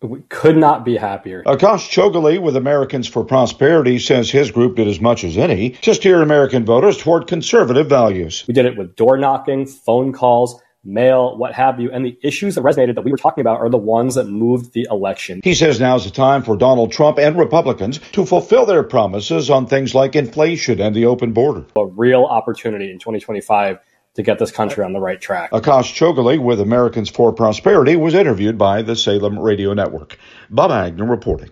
We could not be happier. Akash Chogali with Americans for Prosperity says his group did as much as any to steer American voters toward conservative values. We did it with door knocking, phone calls, mail, what have you. And the issues that resonated that we were talking about are the ones that moved the election. He says now's the time for Donald Trump and Republicans to fulfill their promises on things like inflation and the open border. A real opportunity in 2025 to get this country on the right track. Akash Chogali with Americans for Prosperity was interviewed by the Salem Radio Network. Bob Agnew reporting.